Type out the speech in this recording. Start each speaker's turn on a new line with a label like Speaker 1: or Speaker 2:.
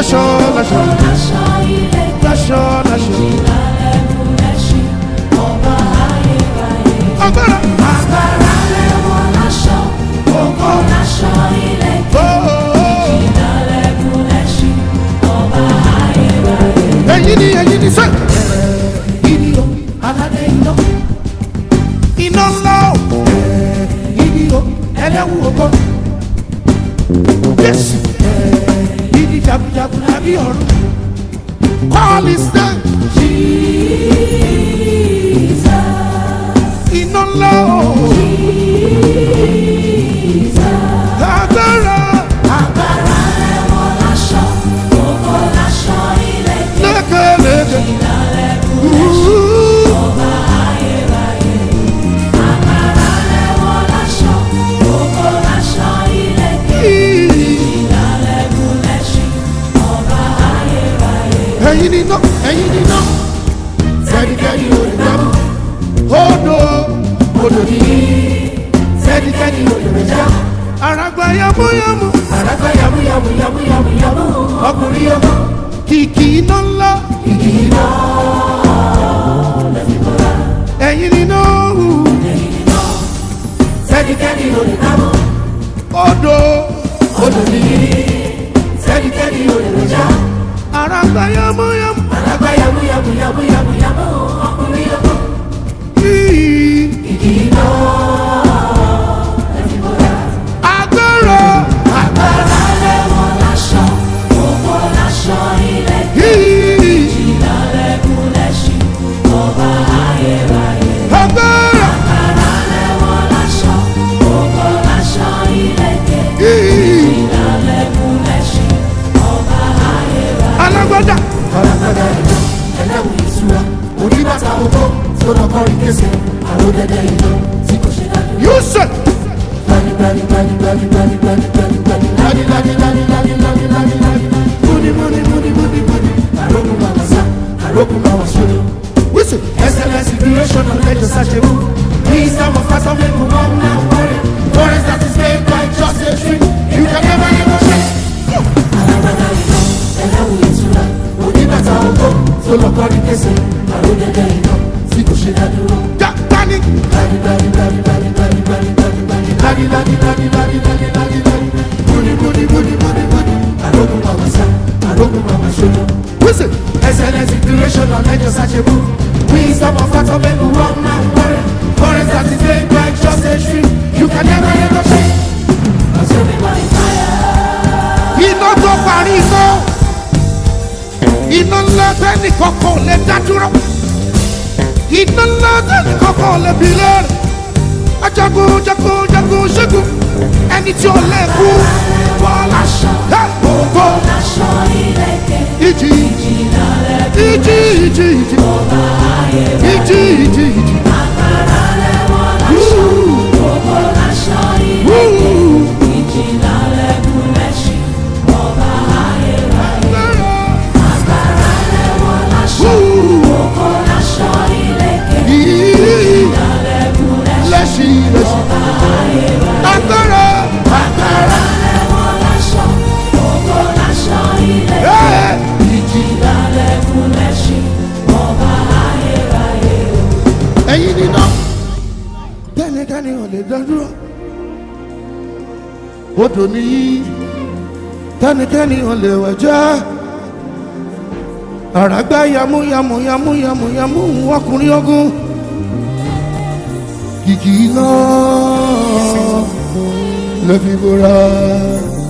Speaker 1: láṣọ láṣọ láṣọ láṣọ. Agbára.
Speaker 2: Agbára lẹ́wọ̀n láṣọ, ògo láṣọ ìlẹ̀kẹ̀. Ìjìnlẹ̀ lẹ́kùn lẹ́ṣin, ọba ayérayé.
Speaker 1: Ẹ̀yin ni sẹ́.
Speaker 2: Ìdí o, aládé iná.
Speaker 1: Iná ńlá o.
Speaker 2: Ìdí o, ẹlẹ́wù ògo.
Speaker 1: Jésù.
Speaker 2: Ìdí jagunjagun lábí ọ̀run.
Speaker 1: Call his name.
Speaker 2: Jesus.
Speaker 1: Iná ńlá o. Agbára.
Speaker 2: Agbára lẹ́wọ̀n láṣọ, ògo láṣọ ìlẹ̀kẹ̀.
Speaker 1: Lékeleke.
Speaker 2: Ìjìnlẹ̀ lẹ́kùn lẹ́ṣin, ọba ayérayé. Agbára lẹ́wọ̀n láṣọ, ògo láṣọ ìlẹ̀kẹ̀. Ìjìnlẹ̀ lẹ́kùn lẹ́ṣin, ọba ayérayé.
Speaker 1: Ẹ̀yin ni iná. Ẹ̀yin ni iná.
Speaker 2: Sẹ́díkẹ́dì olùdámù,
Speaker 1: Odò
Speaker 2: ní sẹ́díkẹ́dì olùrẹ̀já.
Speaker 1: àràgbá yamuyamu.
Speaker 2: Àràgbá yàmúyàmúyàmúyàmú, ọkùnrin ọmọ.
Speaker 1: Kìkì iná ńlá.
Speaker 2: Ìdí iná lẹ́fi bọ́lá.
Speaker 1: Ẹ̀yin ni iná.
Speaker 2: Ẹ̀yìn iná, sẹ́díkẹ́dì olùdámù,
Speaker 1: Odò
Speaker 2: ní sẹ́díkẹ́dì olùrẹ̀já.
Speaker 1: àràgbá yamuyamu.
Speaker 2: Àràgbá yàmúyàmúyàmúyàmú, ọkùnrin ọmọ. Ìdí iná lẹ́fi bọ́lá.
Speaker 1: Agbára.
Speaker 2: Agbára lẹ́wọ̀n láṣọ, ògo láṣọ ìlẹ̀kẹ̀. Ìjìnlẹ̀ lẹ́kùn lẹ́ṣin, ọba ayérayé.
Speaker 1: Agbára.
Speaker 2: Agbára lẹ́wọ̀n láṣọ, ògo láṣọ ìlẹ̀kẹ̀. Ìjìnlẹ̀ lẹ́kùn lẹ́ṣin, ọba ayérayé.
Speaker 1: Alágbádá.
Speaker 2: Alágbádá iná, ẹlẹ́wù ìṣúra, oníbàtà ògo, tó lọ kọrin kése, àròdẹ̀dẹ̀ iná, tí kò ṣe dájú.
Speaker 1: Yusuf. Whistle.
Speaker 2: Excellency, creation of legislature. Please, some of us are making one now. Forest that is made by just a tree. You can never negotiate. Alágbádá iná, ẹlẹ́wù ìtura, oníbàtà ògo, tó lọ kọrin kése, àròdẹ̀dẹ̀ iná, tí kò ṣe dá dúró.
Speaker 1: Tani. Whistle.
Speaker 2: Excellency, creation of legislature. Wisdom of God to make the world now. Forest that is made by just a tree. You can never negotiate. Consuming by fire.
Speaker 1: Iná tó parí iná. Iná ńlá tẹ́nì kankan lè dá dúró. Iná ńlá tẹ́nì kankan lè bí lẹ́rẹ̀. Ajagun jagun jagun ṣẹ́gun. Ẹni tí ó lè kú. Bọ́lá ṣọ. Gbogbo.
Speaker 2: Láṣọ ìlẹ̀kẹ̀.
Speaker 1: Ìjì.
Speaker 2: Ìjìnlẹ̀ lẹ́kùn.
Speaker 1: Ìjì.
Speaker 2: Ọba ayérayé.
Speaker 1: Ìjì.
Speaker 2: Agbára lẹ́wọ̀n láṣọ. Ògo láṣọ ìlẹ̀kẹ̀. Ìjìnlẹ̀ lẹ́kùn lẹ́ṣin. Ọba ayérayé. Agbára lẹ́wọ̀n láṣọ. Ògo láṣọ ìlẹ̀kẹ̀. Ìjìnlẹ̀ lẹ́kùn lẹ́ṣin. Ọba ayérayé.
Speaker 1: Agbára.
Speaker 2: Agbára lẹ́wọ̀n láṣọ. Ògo láṣọ ìlẹ̀kẹ̀. Ìjìnlẹ̀ lẹ́kùn lẹ́ṣin. Ọba ayérayé.
Speaker 1: Ẹ̀yin ni iná. Tẹ́nikẹ́ni ò lè dá dúró. Odò nìyí. Tẹ́nikẹ́ni ò lè wẹ̀jẹ́. Àràgbá yamuyamuyamuyamuyamu ọkùnrin ogun. Kìkì iná lè fi bora.